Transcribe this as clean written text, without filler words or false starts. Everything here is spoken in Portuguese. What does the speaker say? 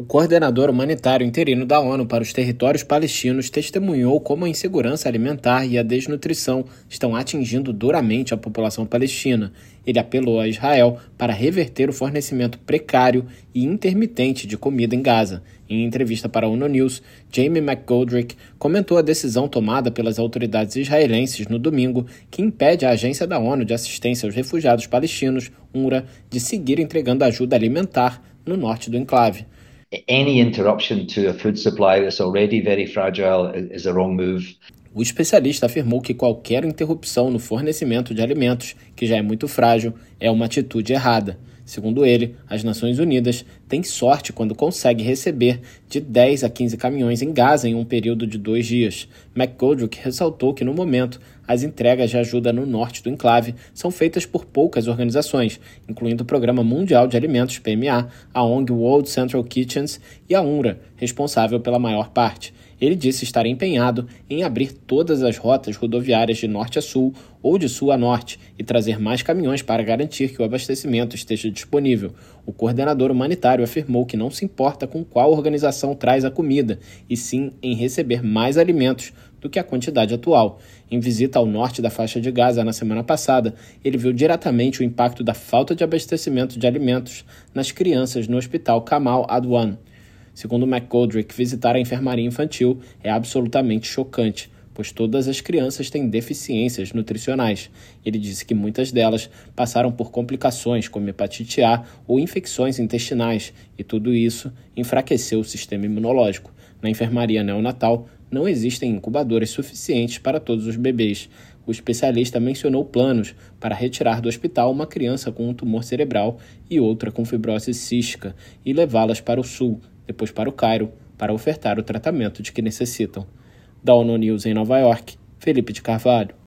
O coordenador humanitário interino da ONU para os territórios palestinos testemunhou como a insegurança alimentar e a desnutrição estão atingindo duramente a população palestina. Ele apelou a Israel para reverter o fornecimento precário e intermitente de comida em Gaza. Em entrevista para a ONU News, Jamie McGoldrick comentou a decisão tomada pelas autoridades israelenses no domingo, que impede a Agência da ONU de Assistência aos Refugiados Palestinos, UNRWA, de seguir entregando ajuda alimentar no norte do enclave. Any interruption to a food supply that's already very fragile is a wrong move. O especialista afirmou que qualquer interrupção no fornecimento de alimentos, que já é muito frágil, é uma atitude errada. Segundo ele, as Nações Unidas têm sorte quando consegue receber de 10 a 15 caminhões em Gaza em um período de 2 dias. McGoldrick ressaltou que, no momento, as entregas de ajuda no norte do enclave são feitas por poucas organizações, incluindo o Programa Mundial de Alimentos, PMA, a ONG World Central Kitchens e a UNRWA, responsável pela maior parte. Ele disse estar empenhado em abrir todas as rotas rodoviárias de norte a sul ou de sul a norte e trazer mais caminhões para garantir que o abastecimento esteja disponível. O coordenador humanitário afirmou que não se importa com qual organização traz a comida, e sim em receber mais alimentos do que a quantidade atual. Em visita ao norte da faixa de Gaza na semana passada, ele viu diretamente o impacto da falta de abastecimento de alimentos nas crianças no hospital Kamal Adwan. Segundo McGoldrick, visitar a enfermaria infantil é absolutamente chocante, pois todas as crianças têm deficiências nutricionais. Ele disse que muitas delas passaram por complicações como hepatite A ou infecções intestinais, e tudo isso enfraqueceu o sistema imunológico. Na enfermaria neonatal, não existem incubadoras suficientes para todos os bebês. O especialista mencionou planos para retirar do hospital uma criança com um tumor cerebral e outra com fibrose cística e levá-las para o sul, depois para o Cairo, para ofertar o tratamento de que necessitam. Da ONU News em Nova York, Felipe de Carvalho.